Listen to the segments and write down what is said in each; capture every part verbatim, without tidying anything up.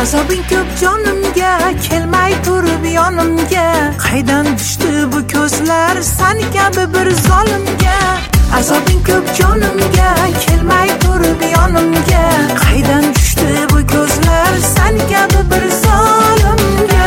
Azobing ko'p jonimga, kelmay turib yonimga. Qaydan tushdi bu ko'zlar san kabi bir zolimga? Azobing ko'p jonimga, kelmay turib yonimga. Qaydan tushdi bu ko'zlar san kabi bir zolimga?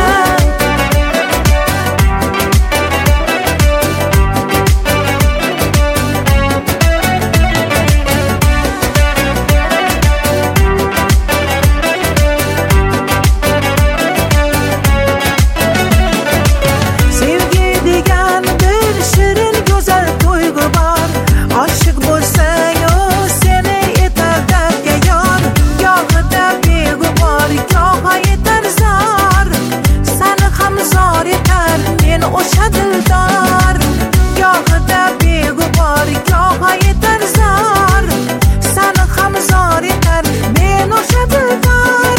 O'sha dildor gohida beg'ubor, gohi yetar zor. Sani ham zor etar men o'sha dildor.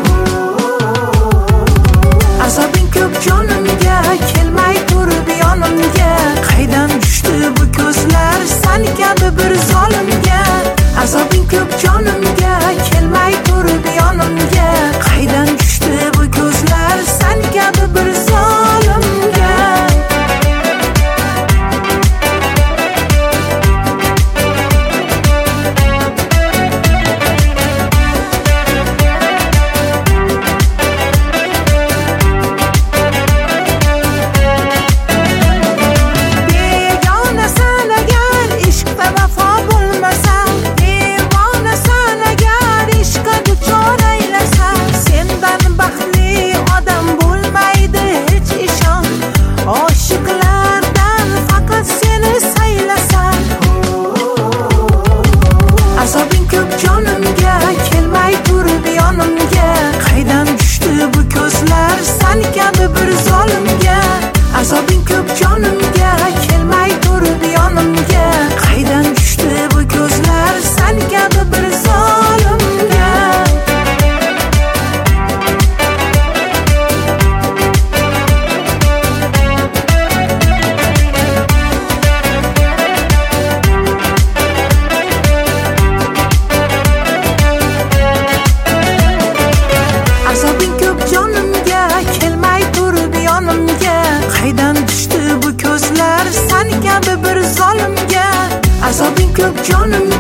Azobing ko'p jonimga, kelmay turib yonimga. Qaydan tushdi bu ko'zlar san kabi bir zolimga? Azobing ko'p jonimga, kelmay turib yonimga. Qaydan tushdi bu ko'zlar san kabi bir zolimga? Azobing ko'p jonimga, kelmay turib yonimga. Qaydan tushdi bu ko'zlar san kabi bir zolimga? Azobing ko'p jonimga, kelmay turib yonimga. Qaydan tushdi bu ko'zlar san kabi bir zolimga? Azobing ko'p jonimga, kelmay turib yonimga. Qaydan tushdi bu ko'zlar san kabi bir zolimga? Azobing ko'p jonim